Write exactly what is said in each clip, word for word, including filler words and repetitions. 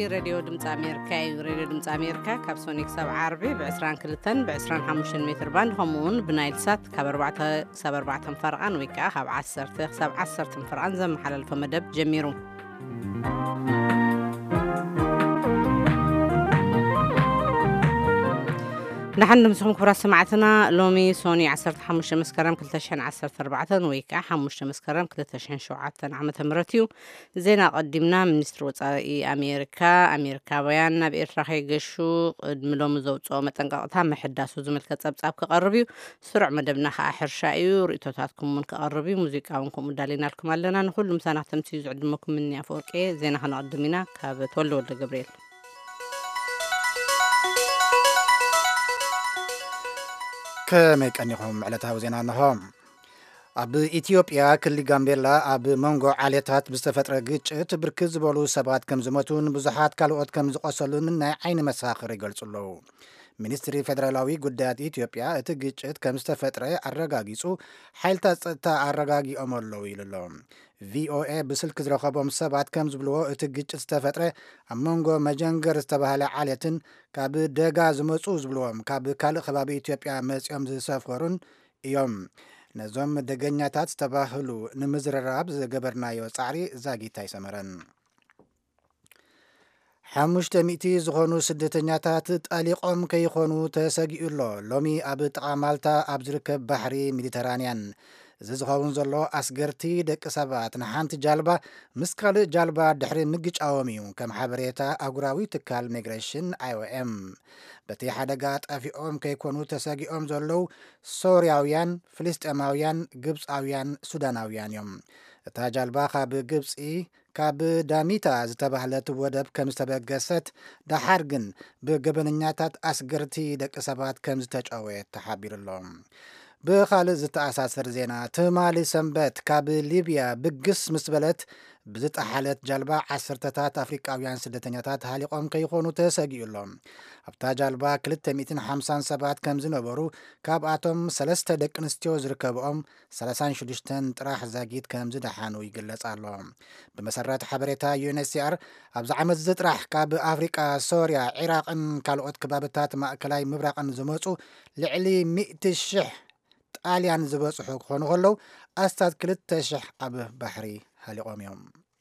راديو دمت أمريكا راديو دمت أمريكا كابسونيك سبع عربي بعشران كلتن بعشران حموشن متر باند همون بنايل سات كبربعة سبربعة فرقان ويكا خب عسرت سبع عسرت فرقان زم حلال فمدب جميرو نحن مسهم كبرى سمعتنا لومي سوني عسرت حموش مسكرم كلتشحن عسرت أربعة ويكا حموش مسكرم كلتشحن شوعة عامة مرتيو زينا قدمنا منستر وصائي أمريكا أمريكاويان بإرتراح يقشو ملوم زوجو متنقاطها محداسو زمل كتاب تاب كقربيو سرع مدبنا خاحر شايو ريتوتاتكم من كقربيو موزيكاونكم مدالينا لكم لنا نقول مسانا تمسيز عدمكم مني أفوركي زينا هنقدمنا كابتولو ولا جبريل كميك أنيهم على تهوزين عنهم أب إثيوبيا كل جامبيلا أب مونغو عاليتات بستفترة جيتش تبركز بولو سبعات كم زمتون بزحات كالوات كم زقصلون من عين مساخر يقلصلو ሚኒስትሪ ፌደራላዊ ጉዳያት ኢትዮጵያ እቲ ግጭት ከም ዝተፈጥረ አረጋጊጹ ሓይልታት አረጋጊኦም ኣለዉ ኢሎም ቪኦኤ ብስልክ ዝረኸቦም ሰባት ከም ዝብልዎ እቲ ግጭት ዝተፈጥረ ኣብ መንጎ መጀንገር ዝተባህለ ዓሌትን ካብ ደጋ ዝመፁ ዝብልዎም ካብ ካልእ ከባቢ ኢትዮጵያ መፅኦም ዝሰፈሩን እዮም ነዞም ደገኛታት ዝተባህሉ ንምዝረራብ ዝገበርናዮ ጻዕሪ ዛጊታ ይሰመረን حمشت مئتي زخونو سدتنياتات طالقوم كيخونو تسغيولو لومي اب طقامالتا اب زركب بحري ميديترانيان ززخون زلو اسغرتي دق سبات نحانت جالبا مسكال جالبا دحري مغጭ አወሚው ከም حبريتا اغراوي تكال ميغريشن اي او ام بتي حدغات افيوم كيكونو تسغيوم زلو سورياويان فلسطيماويان ግብጻውያን ሱዳናውያን يوم تا جالبا خاب ግብጽي ካብ ዳሚታ ዝተባህለት ወደብ ከም ዝተበገሰት ዳሓር ግን ብገበነኛታት አስገርቲ ደቂ ሰባት ከም ዝተጫወተ ተሓቢሩሎም ብኻልእ ዝተኣሳሰር ዜና ትማሊ ሰንበት ካብ ሊብያ ብግስ ምስ በለት ብዝጣሓለት ጃልባ ዓሰርተታት አፍሪካውያን ስደተኛታት ሃሊቆም ከይኾኑ ተሰጊኡሎም ኣብታ ጃልባ ክልተ ሚእቲ ሓምሳን ሰባት ከም ዝነበሩ ካብኣቶም ሰለስተ ደቂ ኣንስትዮ ዝርከብኦም ሰላሳ ወሽዱሽተ ጥራሕ ዛጊት ከም ዝደሓኑ ይግለጽ ኣሎ ብመሰረት ሓበሬታ ዩኤንኤችሲአር ኣብዚ ዓመት ዝጥራሕ ካብ ኣፍሪቃ ሶርያ ኢራቅን ካልኦት ከባቢታት ማእከላይ ምብራቅን ዝመፁ ልዕሊ ሚእቲ ሽሕ ጣልያን ዝበፅሑ ክኾኑ ከለዉ ኣስታት ክልተ ሽሕ ኣብ ባሕሪ ሃሊቆም እዮም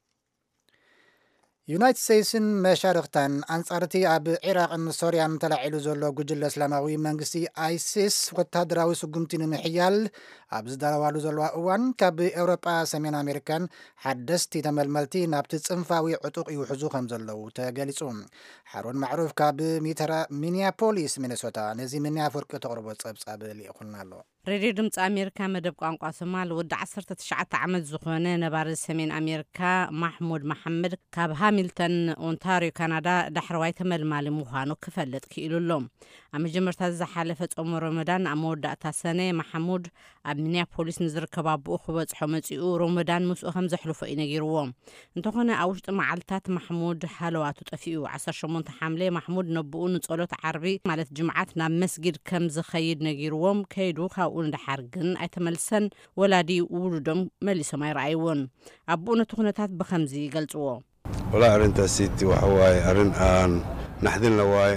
ዩናይትድ ስቴትስን መሻርክታን አንጻርቲ ኣብ ኢራቅን ሶርያን ተላዒሉ ዘሎ ጉጅለ እስላማዊ መንግስቲ አይሲስ ወታደራዊ ስጉምቲ ንምሕያል ኣብ ዝዳለዋሉ ዘለዋ እዋን ካብ ኤውሮጳ ሰሜን አሜሪካን ሓደስቲ ተመልመልቲ ናብቲ ጽንፋዊ ዕጡቕ ይውሕዙ ከም ዘለዉ ተገሊጹ ሓሩን ማዕሩፍ ካብ ሚኒያፖሊስ ሚኒሶታ ነዚ ሚኒያፎርቅ ተቕርቦ ጸብጻብ ሊእኹልና ኣሎ راديو دمت أمريكا مدب قانقا سمال ود عصرت تشعة عمد زخونة نبار السمين أمريكا محمود محمد كاب هاملتون أونتاريو كندا دحرواي تمل مالي مخانو كفلت كيلو اللوم أما جمرت هذا حالفة أمور رمضان أمور دقتا سنة محمود أبنيا بوليس نزر كباب أخوة حمتيو رمضان مسؤ خمزة حلوفة إنجيروهم انتوخنا أوشت معلتات محمود حالواتو تفيو عصر شمونت حاملة محمود نبؤون نتقولت عربي مالت جمعاتنا مسجد كمز خيد نجيروهم كيدو خاو وندحرجن أتملسن ولادي ولدهم مليسو ما يرعيون أبونا تخنتات بخمزي قلتوا ولا أرنت سيتي وحواي أرن آن نحذن لواي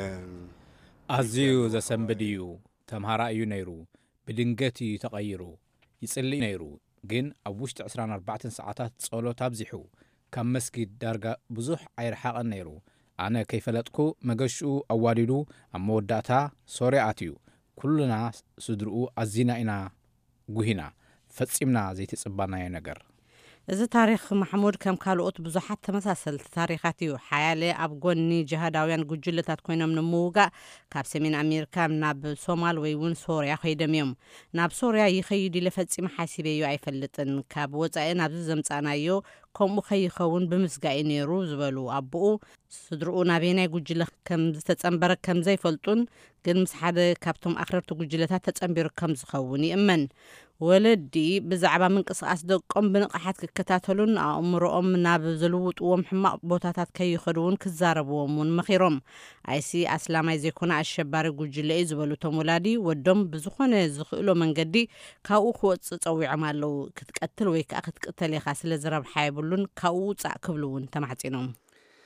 أزيو ذا سنبديو تمهرا أيو نيرو بدنجتي تغيرو يصلي نيرو جن أبوشت عسران أربعة ساعات صلو تابزحو كم مسجد درجة بزح عير حق نيرو أنا كيف لتكو مجشو أواليلو أموداتا سورياتيو كلنا صدرو أزينا إنا جوهنا فتصيمنا زي تصبنا ينجر إذا تاريخ محمود كم كالوت بزحت تمثل تاريخاتي وحيالي أبغوني جهاداويان جوجلة تكوينهم نموجا كابسمين أمريكا ناب الصومال ويون سوريا خيدم يوم ناب سوريا يخيدي لفتسيم حاسبيو أي فلتن كاب وزعي ناب زمت أنا يو كم خيخون بمسجعين روز ولو أبو صدرو نابينا جوجلة كم تتأمبر كم زي فلتون قد مسحد كابتم آخر تجوجلة تتأمبر كم زخوني أمن ولدي بزعبا من قصاص دقم بنقحات كتاتلون امرؤم ناب زلوط ومحمق بوتاتات كي يخدون كزاربوهم ونمخيرهم ايسي اسلامي زيكون الشبار جوجلي زبلو تمولادي ودم بزخونه زخلو منقدي كاو خوت تصوي عمالو كتقتل ويك اخت قتل يخاس لزرب حايبلون كاو صع كبلون تمحصينهم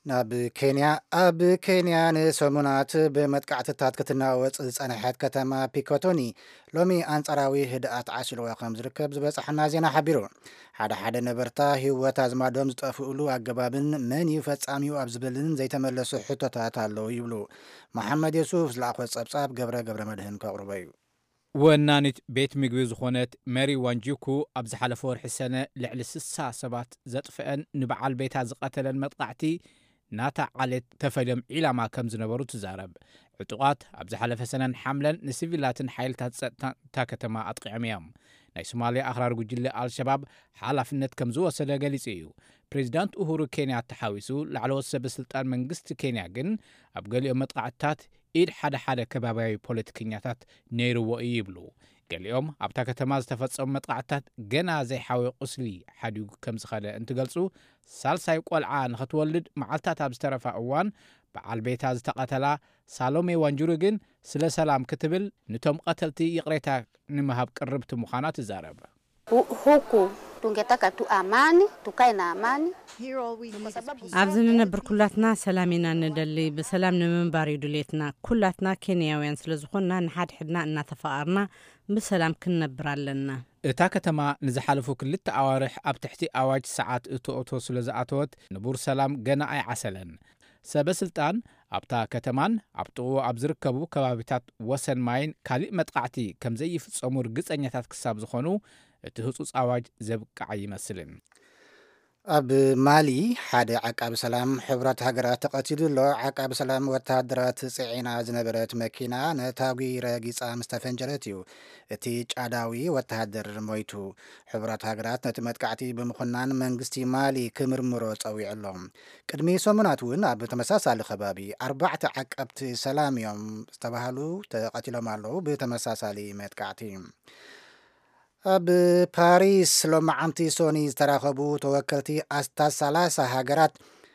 ናብ ኬንያ ኣብ ኬንያ ንሰሙናት ብመጥቃዕትታት ክትናወፅ ዝፀንሐት ከተማ ፒኮቶኒ ሎሚ አንጻራዊ ህድኣት ዓሲልዋ ከም ዝርከብ ዝበፅሐና ዜና ሓቢሩ ሓደ ሓደ ነበርታ ህይወት ኣዝማዶም ዝጠፍኡሉ ኣገባብን መን እዩ ፈጻሚኡ ኣብ ዝብልን ዘይተመለሱ ሕቶታት ኣለዉ ይብሉ መሐመድ የሱፍ ዝለኣኾ ጸብጻብ ገብረ ገብረ መድህን ከቕርበ እዩ ወናኒት ቤት ምግቢ ዝኾነት ሜሪ ዋንጂኩ ኣብ ዝሓለፈ ወርሒ ሰነ ልዕሊ ስሳ ሰባት ዘጥፍአን ንበዓል ቤታ ዝቐተለን መጥቃዕቲ ናታ ዓሌት ተፈልዮም ዒላማ ከም ዝነበሩ ትዛረብ ዕጡቃት ኣብ ዝሓለፈ ሰነን ሓምለን ንሲቪላትን ሓይልታት ጸጥታ እታ ከተማ ኣጥቂዖም እዮም ናይ ሶማልያ ኣኽራር ጉጅለ አልሸባብ ሓላፍነት ከም ዝወሰደ ገሊጹ እዩ ፕሬዚዳንት ኡሁሩ ኬንያ ተሓዊሱ ላዕለዎት ሰበስልጣን መንግስቲ ኬንያ ግን ኣብ ገሊኦም መጥቃዕትታት ኢድ ሓደ ሓደ ከባቢያዊ ፖለቲከኛታት ነይርዎ እዩ ይብሉ ገሊኦም ኣብታ ከተማ ዝተፈጸሙ መጥቃዕትታት ገና ዘይሓወ ቁስሊ ሓዲጉ ከም ዝኸደ እንትገልጹ ሳልሳይ ቆልዓ ንኽትወልድ መዓልታት ኣብ ዝተረፋ እዋን በዓል ቤታ ዝተቐተላ ሳሎሜ ዋንጁሩ ግን ስለ ሰላም ክትብል ንቶም ቀተልቲ ይቕሬታ ንምሃብ ቅርብቲ ምዃና ትዛረብ ሁኩ tungetaka tu amani tukae na amani ኣብዚ ንነብር ኩላትና ሰላም ኢና ንደሊ ብሰላም ንምንባር ድሌትና ኩላትና ኬንያውያን ስለ ዝኾንና ንሓድሕድና እናተፈቃርና ብሰላም ክንነብር ኣለና እታ ከተማ ንዝሓለፉ ክልተ ኣዋርሕ ኣብ ትሕቲ ኣዋጅ ሰዓት እቶኦቶ ስለ ዝኣተወት ንቡር ሰላም ገና ኣይዓሰለን ሰበስልጣን ኣብታ ከተማን ኣብ ጥቕኡ ኣብ ዝርከቡ ከባቢታት ወሰን ማይን ካልእ መጥቃዕቲ ከም ዘይፍጸሙ ርግጸኛታት ክሳብ ዝኾኑ እቲ ህጹጽ ኣዋጅ ዘብቃዕ ይመስልን ኣብ ማሊ ሓደ ዓቃቢ ሰላም ሕብራት ሃገራት ተቐቲሉ ኣሎ ዓቃቢ ሰላም ወታደራት ጽዒና ዝነበረት መኪና ነታዊ ረጊጻ ምስተፈንጀረት እዩ እቲ ጫዳዊ ወታደር ሞይቱ ሕብራት ሃገራት ነቲ መጥቃዕቲ ብምኹናን መንግስቲ ማሊ ክምርምሮ ጸዊዑ ኣሎ ቅድሚ ሰሙናት እውን ኣብ ተመሳሳሊ ከባቢ ኣርባዕተ ዓቀብቲ ሰላም እዮም ዝተባሃሉ ተቐቲሎም ኣለዉ ብተመሳሳሊ መጥቃዕቲ ኣብ ፓሪስ ሎማዓንቲ ሶኒ ዝተራኸቡ ተወከልቲ ኣስታት ሰላሳ ሃገራት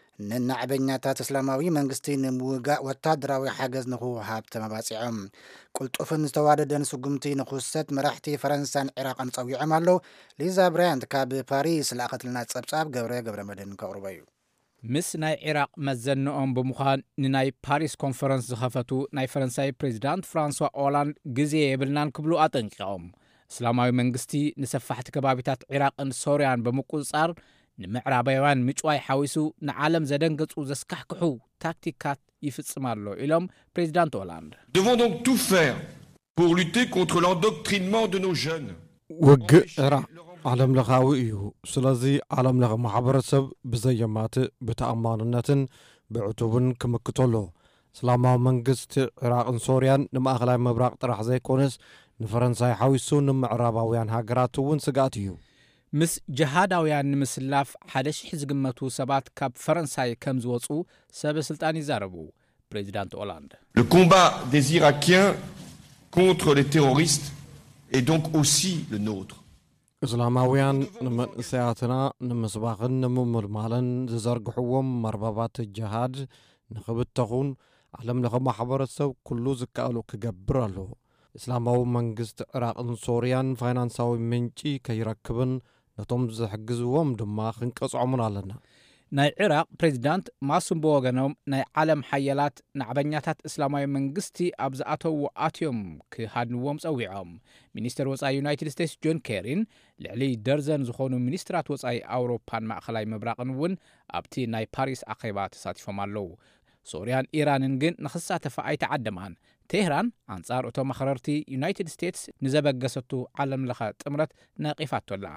ንናዕበኛታት እስላማዊ መንግስቲ ንምውጋእ ወታደራዊ ሓገዝ ንኽውሃብ ተመባፂዖም ቁልጡፍን ዝተዋደደን ስጉምቲ ንኽውሰት መራሕቲ ፈረንሳን ኢራቅን ጸዊዖም ኣለዉ ሊዛ ብራያንት ካብ ፓሪስ ለኣኸትልና ጸብጻብ ገብረ ገብረ መድህን ከቕርበ እዩ ምስ ናይ ኢራቅ መዘንኦም ብምዃን ንናይ ፓሪስ ኮንፈረንስ ዝኸፈቱ ናይ ፈረንሳይ ፕሬዚዳንት ፍራንሷ ኦላንድ ግዜ የብልናን ክብሉ ኣጠንቂቖም እስላማዊ መንግስቲ ንሰፋሕቲ ከባቢታት ኢራቅን ሶርያን በመቁፅጻር ንምዕራባውያን ምጭዋይ ሓዊሱ ንዓለም ዘደንገጹ ዘስካሕክሑ ታክቲካት ይፍጽም ኣሎ ኢሎም ፕሬዚዳንት ኦላንድ devons donc tout faire pour lutter contre l'endoctrinement de nos jeunes ውግእ ኢራቅ ዓለም ለኻዊ እዩ ስለዚ ዓለም ለኸ ማሕበረሰብ ብዘየማት ብተኣማንነትን ብዕቱብን ክምክተሎ እስላማዊ መንግስቲ ኢራቅን ሶርያን ንማእኸላይ ምብራቅ ጥራሕ ዘይኮነስ ንፈረንሳይ ሓዊሱ ንምዕራባውያን ሃገራት እውን ስጋት እዩ ምስ ጀሃዳውያን ንምስላፍ ሓደ ሽሕ ዝግመቱ ሰባት ካብ ፈረንሳይ ከም ዝወፁ ሰበስልጣን ይዛረቡ ፕሬዚዳንት ኦላንድ le combat des irakiens contre les terroristes est donc aussi le nôtre እስላማውያን ንመንእሰያትና ንምስባኽን ንምምልማልን ዝዘርግሕዎም መርበባት ጀሃድ ንኽብተኹን ዓለም ለኸ ማሕበረሰብ ኩሉ ዝከኣሉ ክገብር ኣሎ እስላማዊ መንግስቲ ኢራቅን ሶርያን ፋይናንሳዊ ምንጪ ከይረክብን ነቶም ዝሕግዝዎም ድማ ክንቀጽዖምን ኣለና ናይ ኢራቅ ፕሬዚዳንት ማሱም በወገኖም ናይ ዓለም ሓየላት ናዕበኛታት እስላማዊ መንግስቲ ኣብ ዝኣተዉ ኣትዮም ክሃድንዎም ጸዊዖም ሚኒስተር ወጻኢ ዩናይትድ ስቴትስ ጆን ኬሪን ልዕሊ ደርዘን ዝኾኑ ሚኒስትራት ወጻኢ ኣውሮፓን ማእኸላይ ምብራቕን እውን ኣብቲ ናይ ፓሪስ ኣኼባ ተሳቲፎም ኣለዉ ሶርያን ኢራንን ግን ንኽሳተፋ ኣይተዓደማን ቴህራን አንጻር እቶም መኽረርቲ ዩናይትድ ስቴትስ ንዘበገሰቱ ዓለም ለኸ ጥምረት ነቒፋቶላ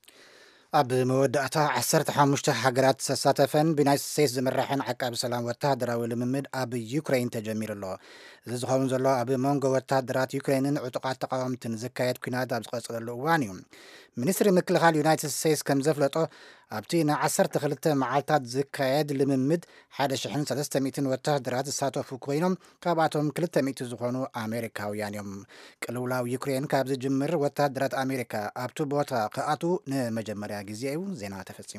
ኣብ መወዳእታ ዓሰርተ ሓሙሽተ ሃገራት ተሳተፈን ብዩናይትድ ስቴትስ ዝምራሕን ዓቃቢ ሰላም ወታደራዊ ልምምድ ኣብ ዩክሬን ተጀሚሩ ኣሎ እዚ ዝኸውን ዘሎ ኣብ መንጎ ወታደራት ዩክሬንን ዕጡቃት ተቃወምትን ዝካየድ ኩናት ኣብ ዝቐጽለሉ እዋን እዩ ሚኒስትሪ ምክልኻል ዩናይትድ ስቴትስ ከም ዘፍለጦ ኣብቲ ንዓሰርተ ክልተ መዓልታት ዝካየድ ልምምድ ሓደ ሽሕን ሰለስተ ሚእትን ወታደራት ዝሳተፉ ኮይኖም ካብኣቶም ክልተ ሚእቲ ዝኾኑ ኣሜሪካውያን እዮም ቅልውላው ዩክሬን ካብ ዝጅምር ወታደራት ኣሜሪካ ኣብቲ ቦታ ክኣቱ ንመጀመርያ ግዜ እዩ ዜና ተፈጺሙ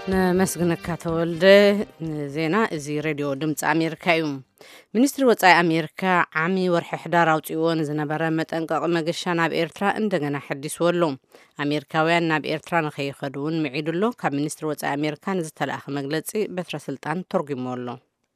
نمسغنك تولد زينا ازي راديو دمص امريكا يوم ሚኒስትሪ ወጻኢ ኣሜሪካ ዓሚ ወርሒ ሕዳር ኣውፂዎን ዝነበረ መጠንቀቕ መገሻ ናብ ኤርትራ እንደገና ሕዲስወሎ ኣሜሪካውያን ናብ ኤርትራ ንኸይኸዱን ምዒድሎ ካብ ሚኒስትሪ ወጻኢ ኣሜሪካ ንዝተላእኸ መግለጺ በትረ ስልጣን ተርጉሞሎ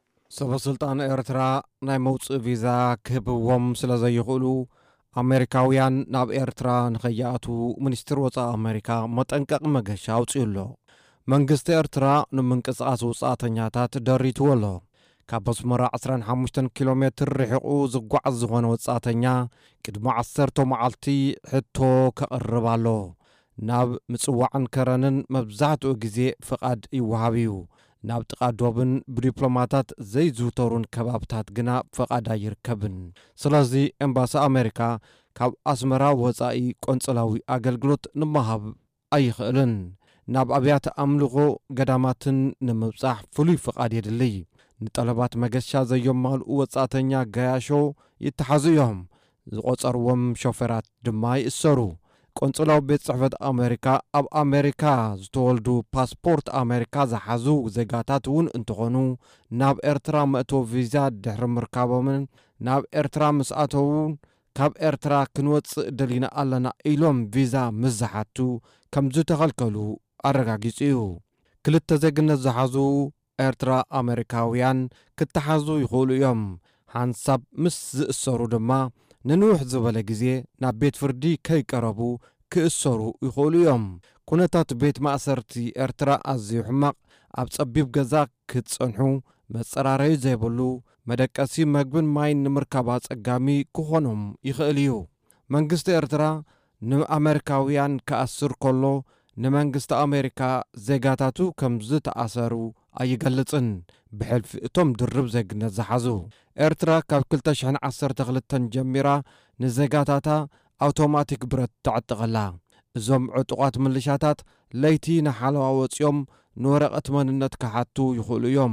ሰበስልጣን ኤርትራ ናይ መውፅእ ቪዛ ክህብዎም ስለ ዘይኽእሉ ኣሜሪካውያን ናብ ኤርትራ ንኸይኣቱ ሚኒስትሪ ወጻኢ ኣሜሪካ መጠንቀቕ መገሻ ኣውፂኡሎ መንግስቲ ኤርትራ ንምንቅስቓስ ውጻእተኛታት ደሪትወሎ ካብ መስመራ عشرة وخمسة ኪሎ ሜትር ርሒቑ ዝጓዓዝ ዝኾነ ወጻእተኛ ቅድሚ ዓሰርተ መዓልቲ ሕቶ ከቕርብ ኣሎ ናብ ምጽዋዕን ከረንን መብዛሕትኡ ግዜ ፍቓድ ይወሃብ እዩ ናብ ጥቓዶብን ብዲፕሎማታት ዘይዝውተሩን ከባብታት ግና ፍቓድ ኣይርከብን ስለዚ ኤምባሲ ኣሜሪካ ካብ ኣስመራ ወጻኢ ቆንጽላዊ ኣገልግሎት ንምሃብ ኣይኽእልን ናብ ኣብያተ ኣምልኾ ገዳማትን ንምብጻሕ ፍሉይ ፍቓድ የድሊ ንጠለባት መገሻ ዘየማልኡ ወጻእተኛ ጋያሾ ይተሓዙ እዮም ዝቆጸርዎም ሾፌራት ድማ ይእሰሩ ቆንጽላው ቤት ጽሕፈት ኣሜሪካ ኣብ ኣሜሪካ ዝተወልዱ ፓስፖርት ኣሜሪካ ዝሓዙ ዜጋታት እውን እንትኾኑ ናብ ኤርትራ መእቶ ቪዛ ድሕሪ ምርካቦምን ናብ ኤርትራ ምስኣተው ካብ ኤርትራ ክንወጽእ ደሊና ኣለና ኢሎም ቪዛ ምዝሓቱ ከም ዝተኸልከሉ ኣረጋጊጹ እዩ ክልተ ዜግነት ዝሓዙ ኤርትራ ኣሜሪካውያን ክተሓዙ ይኽእሉ እዮም ሓንሳብ ምስ ዝእሰሩ ድማ ንንውሕ ዝበለ ግዜ ናብ ቤት ፍርዲ ከይቀረቡ ክእሰሩ ይኽእሉ እዮም ኩነታት ቤት ማእሰርቲ ኤርትራ ኣዝዩ ሕማቕ ኣብ ጸቢብ ገዛ ክትጸንሑ መጸራረዩ ዘይብሉ መደቀሲ መግብን ማይን ንምርካብ ኣጸጋሚ ክኾኖም ይኽእል እዩ መንግስቲ ኤርትራ ንኣሜሪካውያን ከኣስር ከሎ ንመንግስቲ ኣሜሪካ ዜጋታቱ ከም ዝተኣሰሩ ኣይገልጽን ብሕልፊ እቶም ድርብ ዜግነት ዝሓዙ ኤርትራ ካብ ክልተ ሽሕ ዓሰርተ ክልተ ጀሚራ ንዜጋታታ ኣውቶማቲክ ብረት ተዕጥቐላ እዞም ዕጡቓት ምልሻታት ለይቲ ንሓለዋ ወፂኦም ንወረቐት መንነት ክሓቱ ይኽእሉ እዮም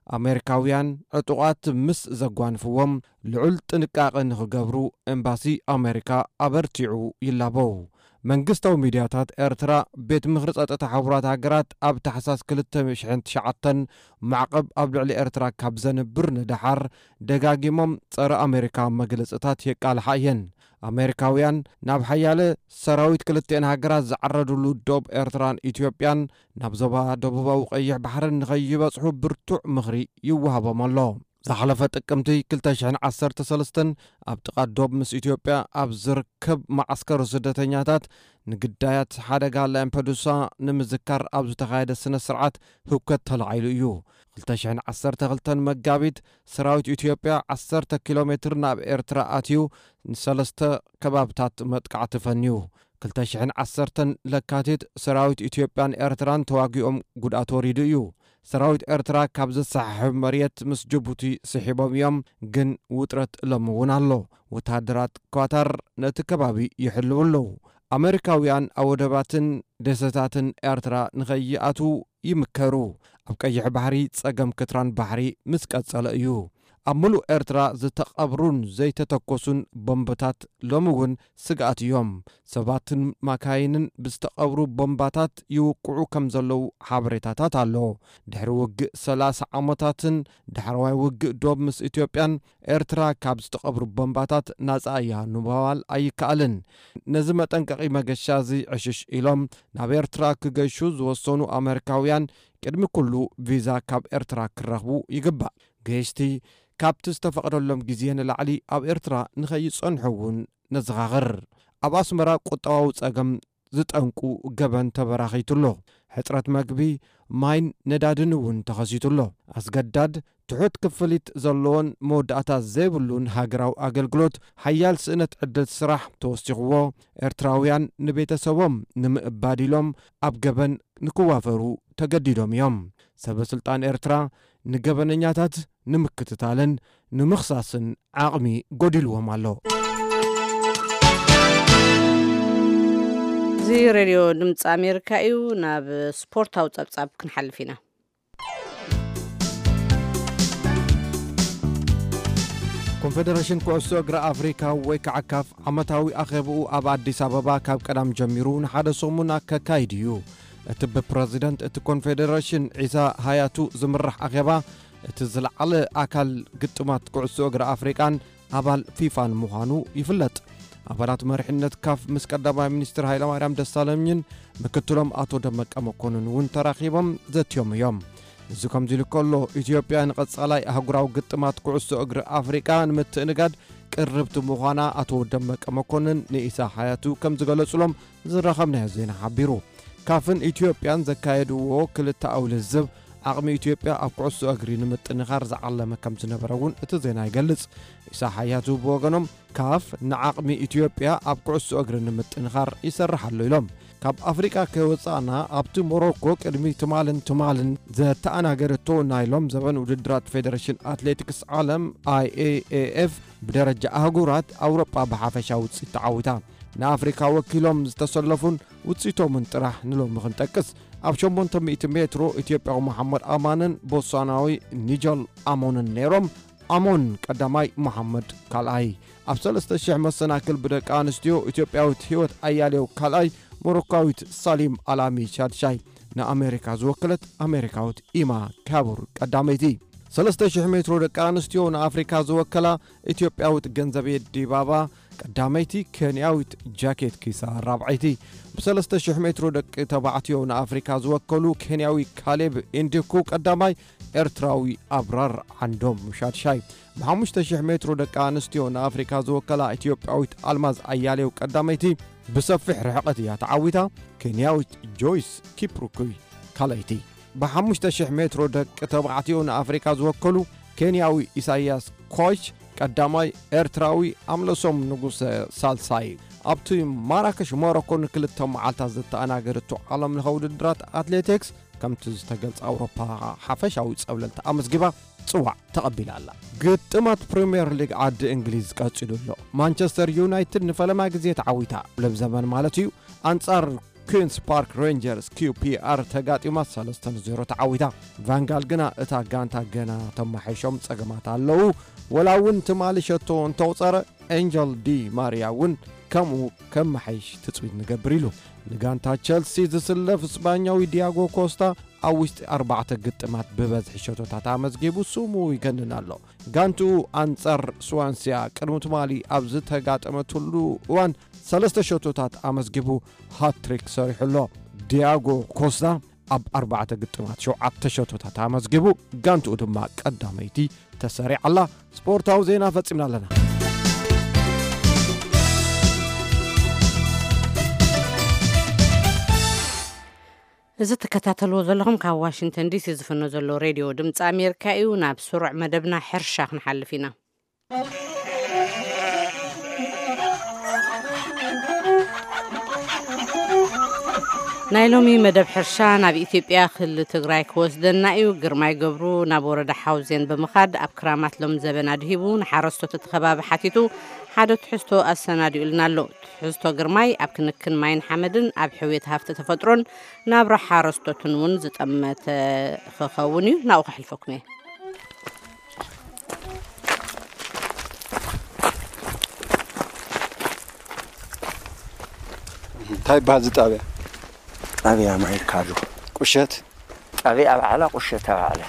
ኣሜሪካውያን ዕጡቓት ምስ ዘጓንፍዎም ልዑል ጥንቃቐ ንኽገብሩ ኤምባሲ ኣሜሪካ ኣበርቲዑ ይላበው መንግስታዊ ሚድያታት ኤርትራ ቤት ምኽሪ ጸጥታ ሕቡራት ሃገራት ኣብ ታሕሳስ ክልተ ሽሕ ትሽዓተ ማዕቀብ ኣብ ልዕሊ ኤርትራ ካብ ዘንብር ንድሓር ደጋጊሞም ጸረ ኣሜሪካ መግለጽታት የቃልሓ እየን ኣሜሪካውያን ናብ ሓያለ ሰራዊት ክልተን ሃገራት ዝዓረዱሉ ዶብ ኤርትራን ኢትዮጵያን ናብ ዞባ ደቡባዊ ቀይሕ ባሕርን ንኸይበጽሑ ብርቱዕ ምኽሪ ይወሃቦም ኣሎ ዝሓለፈ ጥቅምቲ ክልተ ሽሕ ዓሰርተ ሰለስተ ኣብ ጥቓ ዶብ ምስ ኢትዮጵያ ኣብ ዝርከብ ማዓስከር ስደተኛታት ንግዳያት ሓደጋ ላምፔዱሳ ንምዝካር ኣብ ዝተኻየደ ስነ ስርዓት ህውከት ተላዒሉ እዩ ክልተ ሽሕ ዓሰርተ ክልተ መጋቢት ሰራዊት ኢትዮጵያ عشرة ኪሎ ሜትር ናብ ኤርትራ ኣትዩ ንሰለስተ ከባብታት መጥቃዕቲ ፈንዩ ክልተ ሽሕ ዓሰርተ ለካቲት ሰራዊት ኢትዮጵያን ኤርትራን ተዋጊኦም ጉድኣት ወሪዱ እዩ ሰራዊት ኤርትራ ካብ ዝሰሓሕብ መሬት ምስ ጅቡቲ ስሒቦም እዮም ግን ውጥረት ለምውን ኣሎ ወታደራት ኳታር ነቲ ከባቢ ይሕልው ኣለዉ ኣሜሪካውያን ኣወደባትን ደሰታትን ኤርትራ ንኸይኣቱ ይምከሩ ኣብ ቀይሕ ባሕሪ ጸገም ክትራን ባሕሪ ምስ ቀጸለ እዩ ኣብ ምሉእ ኤርትራ ዝተቐብሩን ዘይተተኮሱን ቦምብታት ሎሚ እውን ስጋኣት እዮም ሰባትን ማካይንን ብዝተቐብሩ ቦምባታት ይውቅዑ ከም ዘለዉ ሓበሬታታት ኣሎ ድሕሪ ውግእ ሰላሳ ዓመታትን ድሕረዋይ ውግእ ዶብ ምስ ኢትዮጵያን ኤርትራ ካብ ዝተቐብሩ ቦምባታት ናጻ እያ ንምባል ኣይከኣልን ነዚ መጠንቀቒ መገሻ እዚ ዕሽሽ ኢሎም ናብ ኤርትራ ክገሹ ዝወሰኑ ኣሜሪካውያን ቅድሚ ኩሉ ቪዛ ካብ ኤርትራ ክረኽቡ ይግባእ ገሽቲ ካብቲ ዝተፈቐደሎም ግዜ ንላዕሊ ኣብ ኤርትራ ንኸይጸንሑውን ነዘኻኽር ኣብ ኣስመራ ቁጠባዊ ጸገም ዝጠንቁ ገበን ተበራኺቱሎ ሕፅረት መግቢ ማይን ነዳድን እውን ተኸሲቱሎ ኣስገዳድ ትሑት ክፍሊት ዘለዎን መወዳእታ ዘይብሉን ሃገራዊ ኣገልግሎት ሓያል ስእነት ዕድል ስራሕ ተወሲኽዎ ኤርትራውያን ንቤተሰቦም ንምእባድ ኢሎም ኣብ ገበን ንክዋፈሩ ተገዲዶም እዮም ሰበስልጣን ኤርትራ ንገበነኛታት ንምክትታልን ንምኽሳስን ዓቕሚ ጎዲልዎም ኣሎ እዚ ሬድዮ ድምፂ ኣሜሪካ እዩ ናብ ስፖርታዊ ጸብጻብ ክንሓልፍ ኢና ኮንፌደሬሽን ኩዕሶ እግሪ ኣፍሪካ ወይ ከዓ ካፍ ዓመታዊ ኣኼብኡ ኣብ ኣዲስ ኣበባ ካብ ቀዳም ጀሚሩ ንሓደ ሰሙን ኣከካይድ እዩ እቲ ብፕረዚደንት እቲ ኮንፌደሬሽን ዒሳ ሃያቱ ዝምራሕ ኣኼባ እቲ ዝለዓለ ኣካል ግጥማት ኩዕሶ እግሪ ኣፍሪቃን ኣባል ፊፋን ምዃኑ ይፍለጥ። ኣባላት መሪሕነት ካፍ ምስ ቀዳማይ ሚኒስትር ሃይለማርያም ደሳለኝን ምክትሎም ኣቶ ደመቀ መኮንን እውን ተራኺቦም ዘትዮም እዮም። እዚ ከምዚ ኢሉ ከሎ ኢትዮጵያ ንቐጻላይ ኣህጉራዊ ግጥማት ኩዕሶ እግሪ ኣፍሪቃ ንምትእንጋድ ቅርብቲ ምዃና ኣቶ ደመቀ መኮንን ንኢሳ ሃያቱ ከም ዝገለጹሎም ዝረኸብናዮ ዜና ሓቢሩ። ካፍን ኢትዮጵያን ዘካየድዎ ክልተ ኣውልዝብ ዓቕሚ ኢትዮጵያ ኣብ ኩዕሶ እግሪ ንምጥንኻር ዝዓለመ ከም ዝነበረ እውን እቲ ዜና ይገልጽ። ኢሳ ሃያቱ ብወገኖም ካፍ ንዓቕሚ ኢትዮጵያ ኣብ ኩዕሶ እግሪ ንምጥንኻር ይሰርሕ ኣሎ ኢሎም። ካብ ኣፍሪቃ ከወፃእና ኣብቲ ሞሮኮ ቅድሚ ትማልን ትማልን ዘተኣናገረቶ ናይሎም ዘበን ውድድራት ፌዴሬሽን ኣትሌቲክስ ዓለም ኣይ ኤ ኤ ኤፍ ብደረጃ ኣህጉራት ኣውሮጳ ብሓፈሻ ውፅኢት ተዓዊታ ንኣፍሪካ ወኪሎም ዝተሰለፉን ውፅኢቶምን ጥራሕ ንሎሚ ክንጠቅስ ኣብ ሸሞንተ ሚእቲ ሜትሮ ኢትዮጵያዊ መሐመድ ኣማንን ቦትስዋናዊ ኒጀል ኣሞንን ነይሮም። ኣሞን ቀዳማይ መሐመድ ካልኣይ። ኣብ ሰለስተ ሽሕ መሰናክል ብደቂ ኣንስትዮ ኢትዮጵያዊት ህይወት ኣያሌው ካልኣይ፣ ሞሮካዊት ሳሊም ኣላሚ ሻድሻይ፣ ንኣሜሪካ ዝወክለት ኣሜሪካዊት ኢማ ካቡር ቀዳመይቲ። ሰለስተ ሽሕ ሜትሮ ደቂ ኣንስትዮ ንኣፍሪካ ዝወከላ ኢትዮጵያዊት ገንዘቤ ዲባባ ቀዳመይቲ፣ ኬንያዊት ጃኬት ኪሳ ራብዓይቲ። ብሰለስተ ሽሕ ሜትሮ ደቂ ተባዕትዮ ንኣፍሪካ ዝወከሉ ኬንያዊ ካሌብ ኢንዲኩ ቀዳማይ፣ ኤርትራዊ ኣብራር ዓንዶም ሻድሻይ። ብሓሙሽተ ሽሕ ሜትሮ ደቂ ኣንስትዮ ንኣፍሪካ ዝወከላ ኢትዮጵያዊት ኣልማዝ ኣያሌው ቀዳመይቲ፣ ብሰፊሕ ርሕቐት እያ ተዓዊታ ኬንያዊት ጆይስ ኪፕሩኩይ ካልአይቲ። ብሓሙሽተ ሽሕ ሜትሮ ደቂ ተባዕትዮ ንኣፍሪካ ዝወከሉ ኬንያዊ ኢሳያስ ኮች ቀዳማይ፣ ኤርትራዊ ኣምለሶም ንጉሰ ሳልሳይ። ኣብቲ ማራከሽ ሞሮኮ ንክልተ መዓልታት ዝተኣናገረቶ ዓለም ለኸ ውድድራት ኣትሌቲክስ ከምቲ ዝተገልጸ ኣውሮፓ ሓፈሻዊ ጸብለልቲ ኣመስጊባ ጽዋዕ ተቐቢላ ኣላ። ግጥማት ፕሪምየር ሊግ ዓዲ እንግሊዝ ቀፂሉ ኣሎ። ማንቸስተር ዩናይትድ ንፈለማ ግዜ ተዓዊታ ለብ ዘመን ማለት እዩ ኣንጻር ኩዊንስ ፓርክ ሬንጀርስ ኪው ፒ አር ተጋጢማ ሰለስተ ዜሮ ተዓዊታ። ቫንጋል ግና እታ ጋንታ ገና ተማሒሾም ጸገማት ኣለዉ። ወላውን ትማሊ ሸቶ እንተውፀረ ኤንጀል ዲ ማርያ እውን ከምኡ ከም መሓይሽ ትፅቢት ንገብር ኢሉ። ንጋንታ ቸልሲ ዝስለፍ እስፓኛዊ ዲያጎ ኮስታ ኣብ ውሽጢ ኣርባዕተ ግጥማት ብበዝሒ ሸቶታት ኣመዝጊቡ ስሙ ይገንን ኣሎ። ጋንትኡ ኣንጻር ስዋንሲያ ቅድሚ ትማሊ ኣብ ዝተጋጠመትሉ እዋን ሰለስተ ሸቶታት ኣመዝጊቡ ሃትሪክ ሰሪሑሎ። ዲያጎ ኮስታ ኣብ ኣርባዕተ ግጥማት ሸውዓተ ሸቶታት ኣመዝጊቡ ጋንትኡ ድማ ቀዳመይቲ ተሰሪዓላ። ስፖርታዊ ዜና ፈጺምና ኣለና። እዚ ተከታተልዎ ዘለኹም ካብ ዋሽንግተን ዲሲ ዝፍኖ ዘሎ ሬድዮ ድምፂ ኣሜሪካ እዩ። ናብ ስሩዕ መደብና ሕርሻ ክንሓልፍ ኢና። ናይ ሎሚ መደብ ሕርሻ ናብ ኢትዮጵያ ክልል ትግራይ ክወስደና እዩ። ግርማይ ገብሩ ናብ ወረዳ ሓውዜን ብምኻድ ኣብ ክራማት ሎም ዘበና ድሂቡ ንሓረስቶት ተኸባቢ ሓቲቱ ሓደ ትሕዝቶ ኣሰናዲኡልና ኣሎ። ትሕዝቶ ግርማይ ኣብ ክንክን ማይን ሓመድን ኣብ ሕውየት ሃፍቲ ተፈጥሮን ናብ ሓረስቶትን እውን ዝጠመተ ክኸውን እዩ። ናብኡ ከሕልፈኩም እየ። እንታይ ባዝ ጣብያ ጣብያ ማይ ካሉ ቁሸት ጣብያ በዓላ ቁሸት በዓላ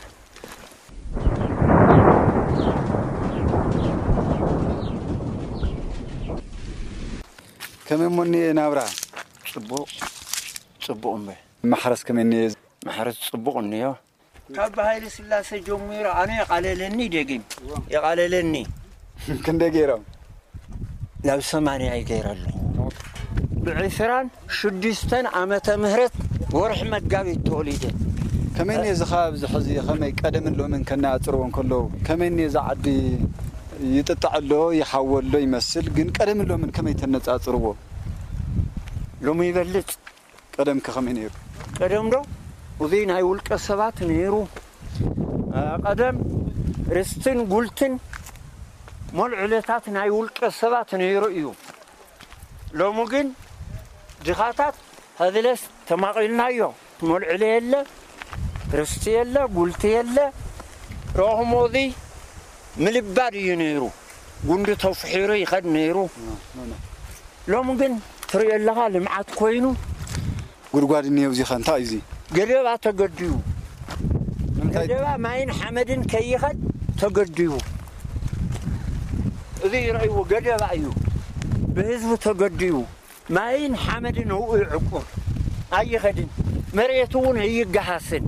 ከመሞኒ ናብራ ጽቡቅ ጽቡቅ እምበ ማሕረስ ከመኒ ማሕረስ ጽቡቅ እንዮ ካብ ኃይለ ስላሴ ጀሚሩ ኣነ ይቃለለኒ ደግም ይቃለለኒ ክንደ ገይሮም ናብ ሰማንያ ይገይራሉ ብዕስራን ሽዱሽተን ዓመተ ምህረት ወርሕ መጋቢት ተወሊደ ከመኒ ዝኻብ ዝሕዚ ከመይ ቀደምን ሎምን ከናጽርዎን ከሎ ከመኒ ዝዓዲ ይጥጣዕሎ ይሓወሎ ይመስል ግን ቀደም ሎምን ከመይ ተነጻጽርዎ ሎሚ ይበልጥ ቀደም ከመይ ነይሩ ቀደም ዶ وذي ناي ولق سبات نيرو قدم رستن قلتن مول علتات ناي ولق سبات نيرو ايو لو ممكن دخاتات هذه لس تماقلنا ايو مول عليه يلا رستي يلا قلت يلا روح موذي ملبار ينيرو قند تفحيرو يخد نيرو لو ممكن تري لها لمعات كوينو ጉድጓድ ነው እዚ ኸንታ እዚ ገደባ ተገድዩ ገደባ ማይን ሐመድን ከይኸድ ተገድዩ እዚ ረእዩ ገደባ እዩ በህዝቡ ተገድዩ ማይን ሐመድን ነው ይዕቁር አይኸድን መሬቱን ይገሐስን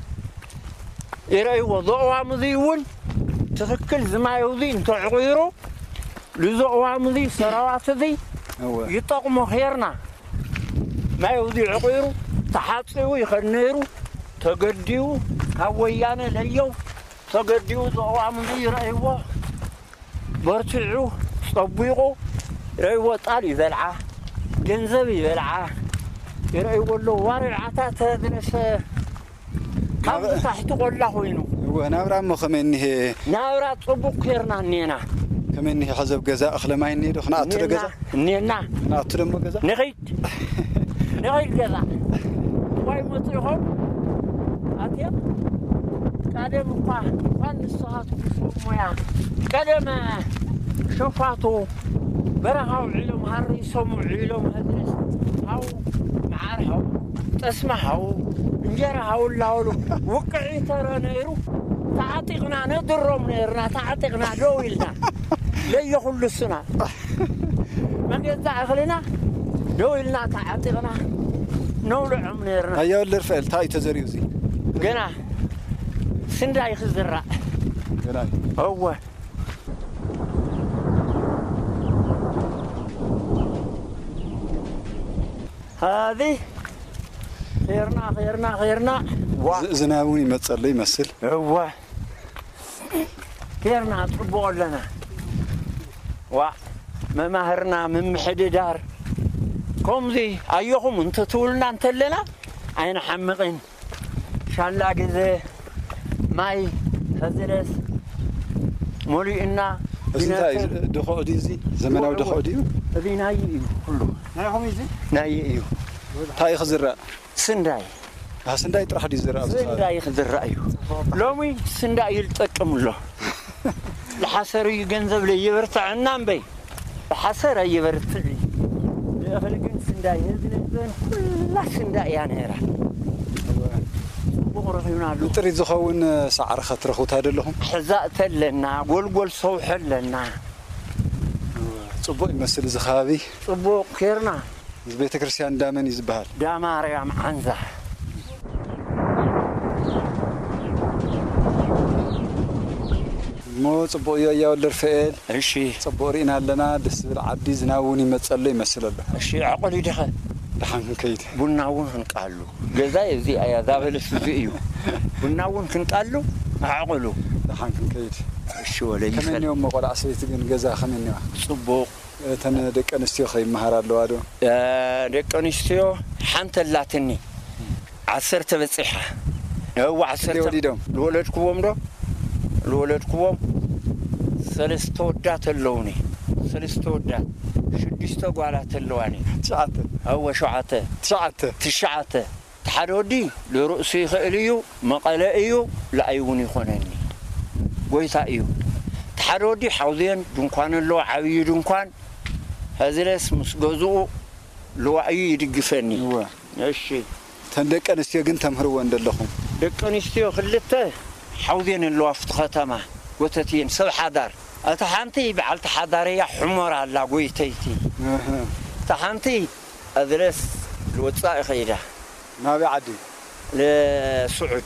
يرأي وضوء مذيون تفكر زمايو ذي انتو عقيرو لزوء مذي سروات ذي يطقمو خيرنا ما يوذي عقيرو تحاطيو يخنيرو تقديو هويانا ليو تقديو ضوء مذي يرأيوه برتعو صبيقو يرأيوه طالي ذلعه جنزبي ذلعه يرأيوه اللو وارع عتات هذا كم تحت قول وينو ونابرا مو خمنه نابرا صبوق خيرنا نينا كمنه حزب جزاء اخلا ما ينيد خنا اتر جزاء نينا ناتر مو جزاء نغيت نغيت جزاء واي مطيهم اتيا قدم قا فن الصهات مويا قدم شوفاتو برهاو علم هري سمو علم هدرس هاو معارهم تسمعوا انجرها ولا ولو وقعي ترى نيرو تعاطيقنا ندرم نيرنا تعاطيقنا دويلنا لي كل السنة من يزع خلينا دويلنا تعاطيقنا نولعم نيرنا هيا اللي رفعل تاي تزريو زي قنا سنداي خزرع قنا هو هذه خيرنا خيرنا خيرنا زناوني متصل يمثل هو خيرنا تطبقوا لنا و ما مهرنا من محد دار كم ذي أيهم أنت تقولنا أنت لنا أين حمقين شان لاقي ذي ماي هزلس مولي إنا بس دخول دي زي زمان أو دخول ديو ذي نايي كله نايهم يزي نايي تاي خزرة سنداي ها سنداي طرح دي زرع سنداي خزرة أيوه لومي سنداي يلتقم له الحسر يجنزب لي يبرتع النام بي الحسر يبرتع لي خلقين سنداي نزل لا سنداي يعني هرا بغرف ينادو تريد زخون سعر خطر خو هذا لهم حزاء لنا قول قول صوح لنا صبوق يمثل زخابي صبوق خيرنا بيت كريستيان دامن يزبهال دامار يا معنزة مو صبوق يا يا ولا رفيل الشي صبورينا لنا دس بالعدي زناوني متصل يمثل له الشي عقلي دخل دحن كيد بناون هنقالو جزاي زي ايا ذابل سفيو بناون هنقالو عقلو دحن كيد الشي ولا يفل كمان يوم مقول عسيت جن جزا خمن يوم صبوق تن دق انستيو خي مهار الله ادو دق انستيو حنت لاتني عسر تبصيحه هو عسر وليدهم الولدكم دو الولدكم ثلاثه ودات اللوني ثلاثه ودات شديسته قالات اللواني تشعته هو شعته تشعته تشعته تحرودي لرؤسي خيليو مقلئيو لايون يخونني ويتا ايو تحرودي حوزين دنكان لو عوي دنكان هذلس مسغزو لو اي يدغفني እሺ ተንደቀ ንስቲዮ ግን ተምህርዎ እንደለኹም ደቀ ንስቲዮ ክልተ حوزين لو افت ختمه وتتين سبع حدار اتحنتي بعلت حداريه حمر على قويتيتي تحنتي ادرس الوصاء خيده ما بعدي لسعود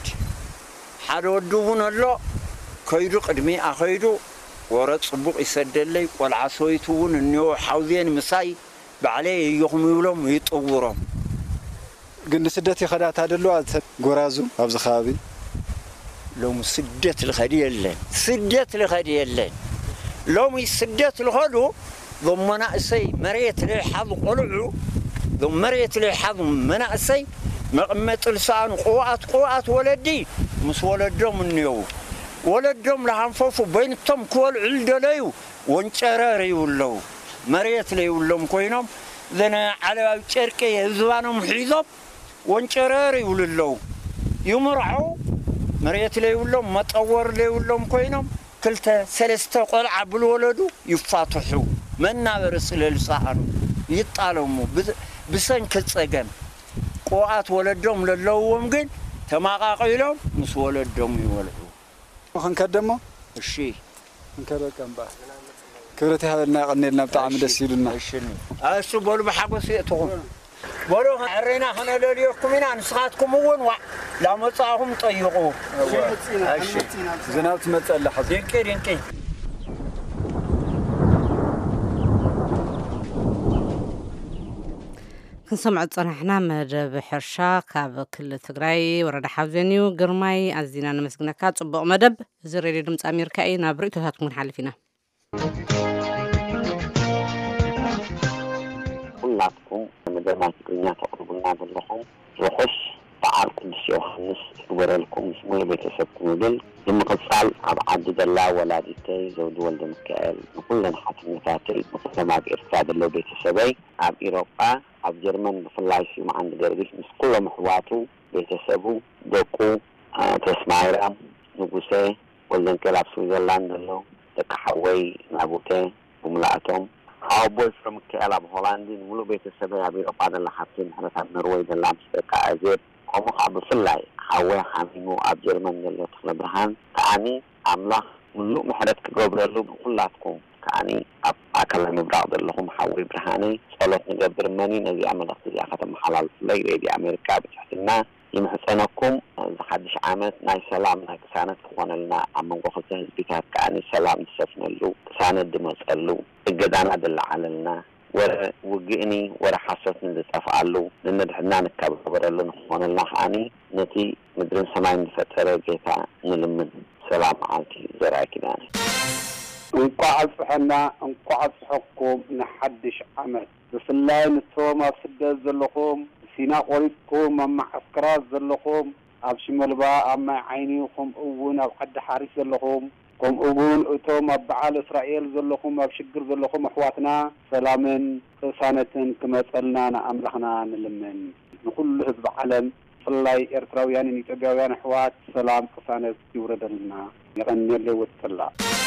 حدودون له كيدو قدمي اخيدو ورد صبوق يسدلي والعصويتون انه حوزين مساي بعليه يخم يبلم يطورم ግን ስደት ይخدات አይደሉ ጎራዙ አብዝ ኻቢ لو سدت الخدي يلن سدت الخدي يلن لو سدت الخدو ضمنا اسي مريت لي حظ قلعو ضم مريت لي حظ منا اسي مقمط لسان قوات قوات ولدي مس ولدهم نيو ولدهم لهنفوفو بينتم كول علدليو وانشراري ولو مريت لي ولهم كوينهم ذنا على شركه يزوانهم حيزب وانشراري وللو يمرعو مريت لي ولهم مطور لي ولهم كوينهم كلتا ثلاثه قلع بالولدو يفاتحوا من نابرس للصحن يطالموا بسن كصغم قوات ولدهم للوهم جن تماقاقيلهم مس ولدهم يولدوا وخنكدمو الشي نكرر كم بقى كبرتي هذا لنا قنينا بتاع مدسيلنا الشني اسو بول بحقس يتهم بولو عرينا خنا لليكم هنا نسخاتكم ون لا مصاهم طيقوا زناب تمثل لحظه دينكي دينكي كنسمع صنحنا مدب حرشا كاب كل تግራይ ወረዳ ሓውዘኒዩ ግርማይ ኣዝና ነመስግነካ ጽቡቕ መደብ ዝሬድዮ ድምጽ ኣሜሪካ እዩ ናብ ርእቶታትኩም ሓልፊና ሁላችሁም መደባን ትግርኛ ተቀርቡና ዘለኹም ርሑስ በዓል ቅዱስ ዮሐንስ ይወረልኩም ስሙል ቤተሰብኩም ይብል ንምቕጻል ኣብ ዓዲ ዘላ ወላዲተይ ዘውዱ ወልደ ሚካኤል ኩለን ሓትነታተይ ብፍላይ ኣብ ኤርትራ ዘሎ ቤተሰበይ ኣብ ኢሮጳ ኣብ ጀርመን ብፍላይ ሲማ አንድ ገርቢስ ምስ ኩሎም ኣሕዋቱ ቤተሰቡ ደቁ ተስማይራ ንጉሴ ወልደ ሚካኤል ኣብ ስዊዘርላንድ ዘሎ ደቂ ሓወይ ናቡቴ ብሙላእቶም ኣቦይ from Michael ab Holland ሙሉ ቤተሰበይ ኣብ ኢሮጳ ዘላ ሓፍትን ሕነት ኣብ ኖርዌይ ዘላ ምስ ደቂ ኣዜብ ከምኡ ከዓ ብፍላይ ሓወይ ሓሚሙ ኣብ ጀርመን ዘሎ ተክለ ብርሃን ከዓኒ ኣምላኽ ሙሉእ ምሕረት ክገብረሉ ብኩላትኩም ከዓኒ ኣብ ኣካላዊ ምብራቕ ዘለኹም ሓወይ ብርሃነይ ጸሎት ንገብር መኒ ነዚኣ መልእኽቲ እዚኣ ከተመሓላልፉለይ ሬድዮ ኣሜሪካ ብትሕትና ይምሕፀነኩም ዝሓድሽ ዓመት ናይ ሰላም ናይ ቅሳነት ክኾነልና ኣብ መንጎ ክልተ ህዝቢታት ከዓኒ ሰላም ዝሰፍነሉ ቅሳነት ድመፀሉ እገዳና ድለዓለልና ወረ ውግእኒ ወረ ሓሶት ንዝጠፍኣሉ ንንድሕና ንከብረሉ ንክኾነልና ከዓኒ ነቲ ምድርን ሰማይን ዝፈጠረ ጌታ ንልምን ሰላም መዓልቲ ዘርኣይ ኪዳነ እንኳዕ ኣፅሐና እንኳዕ ኣፅሐኩም ንሓድሽ ዓመት ብፍላይ ንቶም ኣብ ስደት ዘለኹም ሲና ቆሪጥኩም ኣብ ማዕስከራት ዘለኹም ኣብ ሽመልባ ኣብ ማይ ዓይኒኹም እውን ኣብ ዓዲ ሓሪስ ዘለኹም ከምኡ እውን እቶም ኣብ በዓል እስራኤል ዘለኹም ኣብ ሽግር ዘለኹም ኣሕዋትና ሰላምን ቅሳነትን ክመፀልና ንኣምላኽና ንልምን ንኩሉ ህዝቢ ዓለም ብፍላይ ኤርትራውያንን ኢትዮጵያውያን ኣሕዋት ሰላም ቅሳነት ይውረደልና ይቐኒየለ ይወፅላ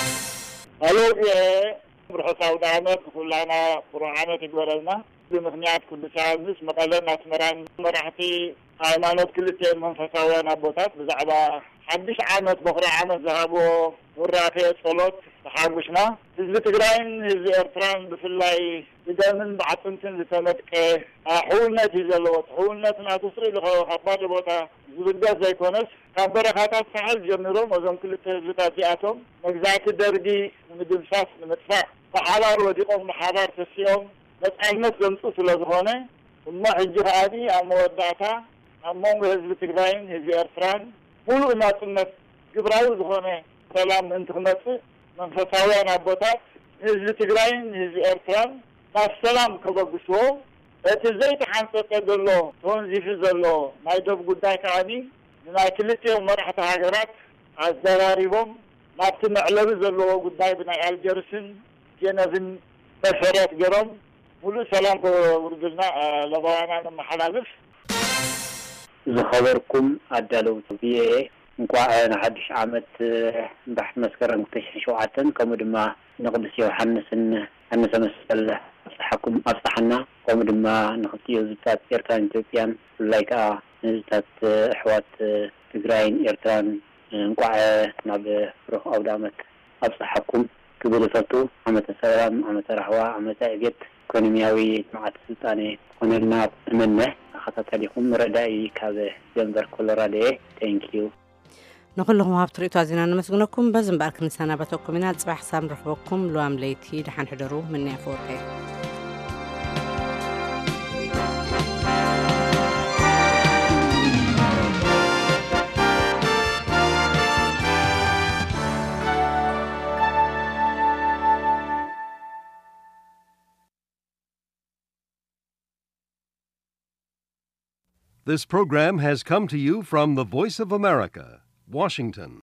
هلو إيه برحصة ودعمت كلنا بروحانة تقولنا بمخنيات كل شعبس مقالنا تمران مرحتي هايمانات كل شيء منفساوينا بوتات بزعبا حدش عامت بخرى عامت ذهبوا وراكي صلوت تحاوشنا حزب تقرأين حزب إرتران بفلاي إذا من بعثنتن لسنتك حولنا تزلوت حولنا تناتصري لخوا خطبات بوتا زبدا زي كونس كان بركاتات سحل جميرهم وزن كل تهزبتات فياتهم مجزعك الدرجي من الدمشاس من الدفاع فحضار وديقهم محضار تسيهم بس أهمت زمسوس لزهونه وما حجي هذه أما ودعتها أما حزب تقرأين حزب إرتران ሙሉ እናጽነት ግብራዊ ዝኾነ ሰላም እንትኽመጽ መንፈሳውያን ኣቦታት ህዝቢ ትግራይን ህዝቢ ኤርትራን ናብ ሰላም ከበግስዎ እቲ ዘይተሓንፀጠ ዘሎ ተወንዚፉ ዘሎ ናይ ደብ ጉዳይ ከዓኒ ናይ ክልቲኦም መራሕቲ ሃገራት ኣዘራሪቦም ናብቲ መዕለቢ ዘለዎ ጉዳይ ብናይ ኣልጀርስን ጀነቭን መሰረት ገይሮም ሙሉእ ሰላም ከውርድልና ለባውያና ንመሓላልፍ ዝኸበርኩም ኣዳለውቲ ቪኦኤ እንኳዕ ንሓድሽ ዓመት ባሕ መስከረም ክልተ ሽሕን ሸውዓተን ከምኡ ድማ ንቅዱስ ዮሐንስን ኣነሰ መስቀል ኣብፅሓኩም ኣብፅሓና ከምኡ ድማ ንክልቲኡ ህዝብታት ኤርትራን ኢትዮጵያን ብፍላይ ከዓ ንህዝብታት ኣሕዋት ትግራይን ኤርትራን እንኳዕ ናብ ብሩኽ ኣውደ ዓመት ኣብፅሓኩም ክብል ይፈቱ ዓመተ ሰላም ዓመተ ራህዋ ዓመተ ዕቤት ኢኮኖሚያዊ ልምዓት ስልጣነ ኮነልና እመነ خططليكم ردائي كذا جنبر كولورادو ثانك يو نقولهم هاب تريتوا زينا نمسكنكم بزن بارك نسانا بتوكم من صباح سام رحبكم لوام ليتي دحن حضروا من نافوري This program has come to you from the Voice of America, Washington.